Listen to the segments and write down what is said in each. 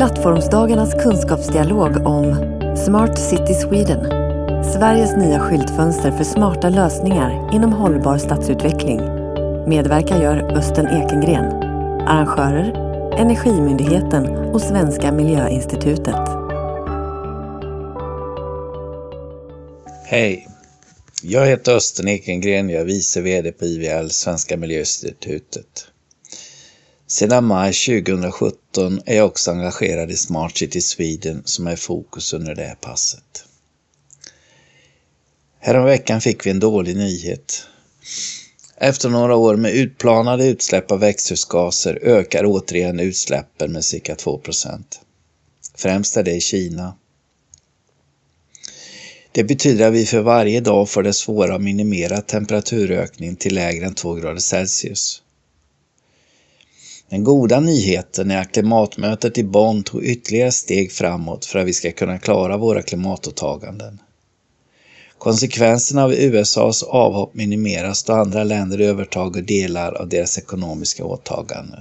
Plattformsdagarnas kunskapsdialog om Smart City Sweden. Sveriges nya skyltfönster för smarta lösningar inom hållbar stadsutveckling. Medverkar gör Östen Ekengren. Arrangörer, Energimyndigheten och Svenska Miljöinstitutet. Hej, jag heter Östen Ekengren, jag är vice vd på IVL, Svenska Miljöinstitutet. Sedan maj 2017 är jag också engagerad i Smart City Sweden som är fokus under det här passet. Häromveckan fick vi en dålig nyhet. Efter några år med utplanade utsläpp av växthusgaser ökar återigen utsläppen med cirka 2%. Främst är det i Kina. Det betyder att vi för varje dag får det svåra att minimera temperaturökning till lägre än 2 grader Celsius. Den goda nyheten är att klimatmötet i Bonn tog ytterligare steg framåt för att vi ska kunna klara våra klimatåtaganden. Konsekvenserna av USAs avhopp minimeras då andra länder övertager delar av deras ekonomiska åtaganden.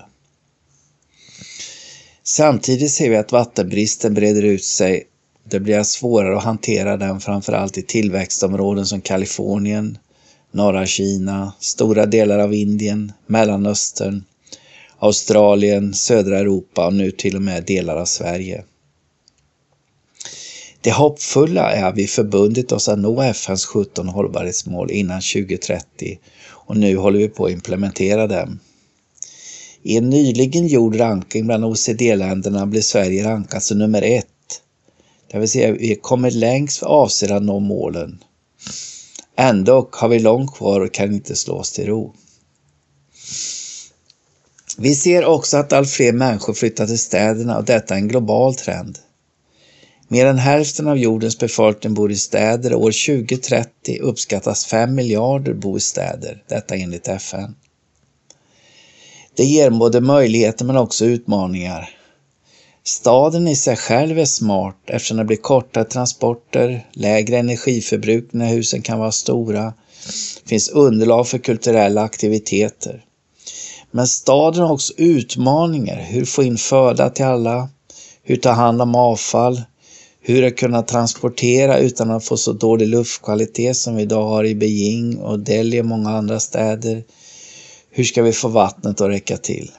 Samtidigt ser vi att vattenbristen breder ut sig. Det blir svårare att hantera den framförallt i tillväxtområden som Kalifornien, norra Kina, stora delar av Indien, Mellanöstern, Australien, södra Europa och nu till och med delar av Sverige. Det hoppfulla är att vi förbundit oss att nå FNs 17 hållbarhetsmål innan 2030 och nu håller vi på att implementera dem. I en nyligen gjord ranking bland OECD-länderna blir Sverige rankat som nummer 1. Det vill säga vi kommer längst för avser att nå målen. Ändå har vi långt kvar och kan inte slå oss till ro. Vi ser också att allt fler människor flyttar till städerna och detta är en global trend. Mer än hälften av jordens befolkning bor i städer och år 2030 uppskattas 5 miljarder bo i städer, detta enligt FN. Det ger både möjligheter men också utmaningar. Staden i sig själv är smart eftersom det blir kortare transporter, lägre energiförbrukning när husen kan vara stora, finns underlag för kulturella aktiviteter. Men staden har också utmaningar, hur få in föda till alla, hur ta hand om avfall, hur att kunna transportera utan att få så dålig luftkvalitet som vi idag har i Beijing och Delhi och många andra städer. Hur ska vi få vattnet att räcka till?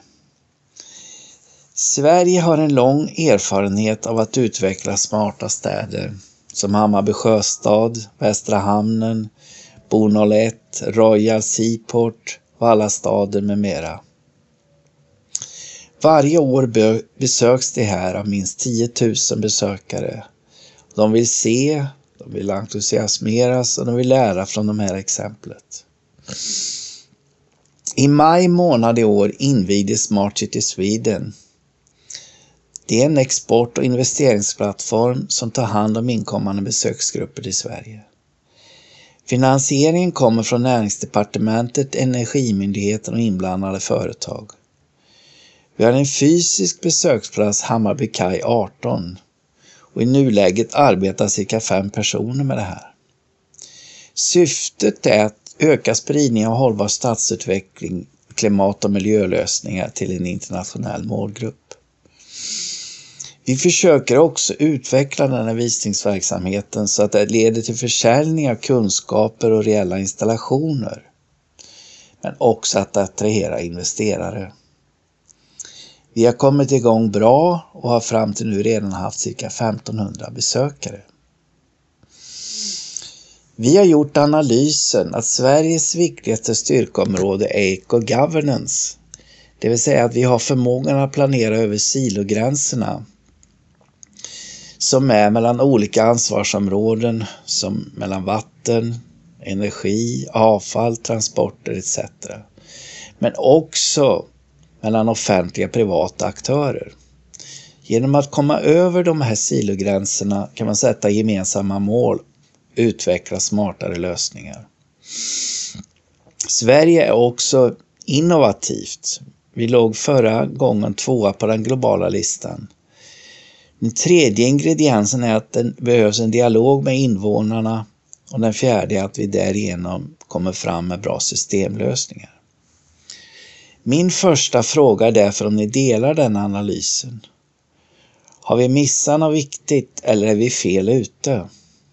Sverige har en lång erfarenhet av att utveckla smarta städer som Hammarby Sjöstad, Västra Hamnen, Bo 01, Royal Seaport, Vallastaden med mera. Varje år besöks det här av minst 10 000 besökare. De vill se, de vill entusiasmeras och de vill lära från de här exemplet. I maj månad i år invigdes Smart City Sweden. Det är en export- och investeringsplattform som tar hand om inkommande besöksgrupper till Sverige. Finansieringen kommer från Näringsdepartementet, Energimyndigheten och inblandade företag. Vi har en fysisk besöksplats Hammarby Kaj 18 och i nuläget arbetar cirka 5 personer med det här. Syftet är att öka spridningen av hållbar stadsutveckling, klimat- och miljölösningar till en internationell målgrupp. Vi försöker också utveckla den här visningsverksamheten så att det leder till försäljning av kunskaper och reella installationer. Men också att attrahera investerare. Vi har kommit igång bra och har fram till nu redan haft cirka 1500 besökare. Vi har gjort analysen att Sveriges viktigaste styrkeområde är eco-governance. Det vill säga att vi har förmågan att planera över silogränserna som är mellan olika ansvarsområden som mellan vatten, energi, avfall, transporter etc. Men också mellan offentliga och privata aktörer. Genom att komma över de här silogränserna kan man sätta gemensamma mål, utveckla smartare lösningar. Sverige är också innovativt. Vi låg förra gången 2 på den globala listan. Den tredje ingrediensen är att det behövs en dialog med invånarna och den fjärde är att vi därigenom kommer fram med bra systemlösningar. Min första fråga är därför om ni delar den analysen. Har vi missat något viktigt eller är vi fel ute?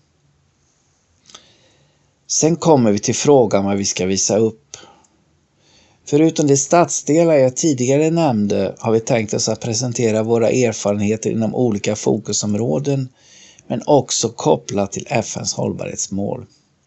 Sen kommer vi till frågan vad vi ska visa upp. Förutom de stadsdelar jag tidigare nämnde har vi tänkt oss att presentera våra erfarenheter inom olika fokusområden, men också kopplat till FN:s hållbarhetsmål.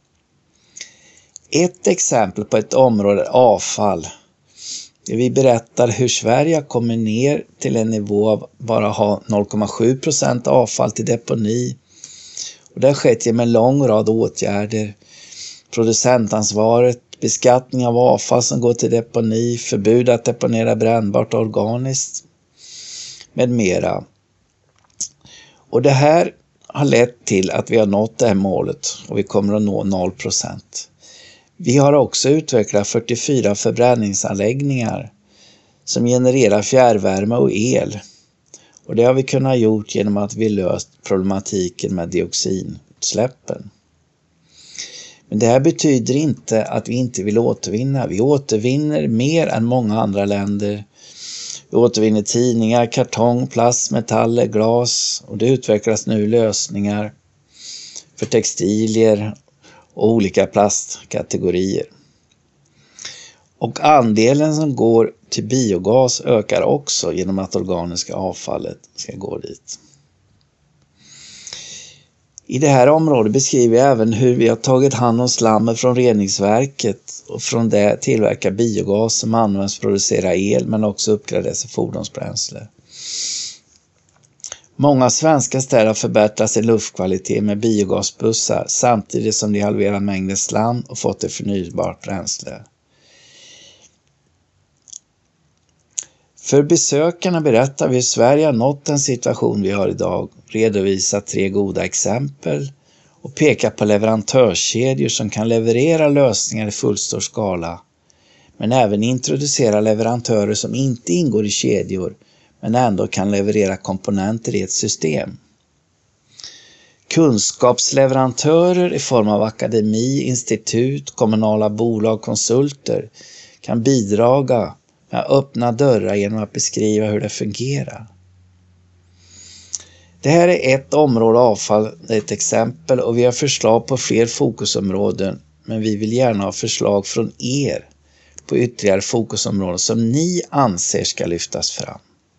Ett exempel på ett område är avfall. Vi berättar hur Sverige har kommit ner till en nivå av bara ha 0,7% avfall till deponi. Och det har skett genom en lång rad åtgärder. Producentansvaret, beskattning av avfall som går till deponi, förbud att deponera brännbart och organiskt med mera. Och det här har lett till att vi har nått det här målet och vi kommer att nå 0%. Vi har också utvecklat 44 förbränningsanläggningar som genererar fjärrvärme och el. Och det har vi kunnat gjort genom att vi löst problematiken med dioxinutsläppen. Men det här betyder inte att vi inte vill återvinna. Vi återvinner mer än många andra länder. Vi återvinner tidningar, kartong, plast, metaller, glas och det utvecklas nu lösningar för textilier och olika plastkategorier. Och andelen som går till biogas ökar också genom att organiska avfallet ska gå dit. I det här området beskriver jag även hur vi har tagit hand om slammet från reningsverket och från det tillverkar biogas som används för att producera el men också uppgraderas till fordonsbränsle. Många svenska städer har förbättrat sin luftkvalitet med biogasbussar samtidigt som de halverar mängden slam och fått ett förnybart bränsle. För besökarna berättar vi hur Sverige har nått den situation vi har idag, redovisar 3 goda exempel och pekar på leverantörskedjor som kan leverera lösningar i fullstor skala, men även introducera leverantörer som inte ingår i kedjor men ändå kan leverera komponenter i ett system. Kunskapsleverantörer i form av akademi, institut, kommunala bolag, konsulter kan bidraga med att öppna dörrar genom att beskriva hur det fungerar. Det här är ett område avfall, det är ett exempel och vi har förslag på fler fokusområden, men vi vill gärna ha förslag från er på ytterligare fokusområden som ni anser ska lyftas fram.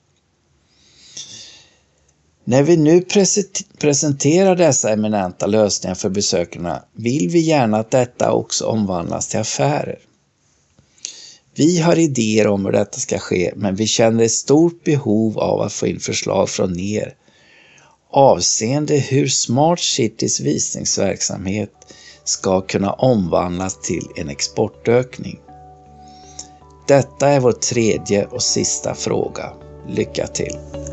När vi nu presenterar dessa eminenta lösningar för besökarna vill vi gärna att detta också omvandlas till affärer. Vi har idéer om hur detta ska ske, men vi känner ett stort behov av att få in förslag från er avseende hur Smart Cities visningsverksamhet ska kunna omvandlas till en exportökning. Detta är vår 3:e och sista fråga. Lycka till!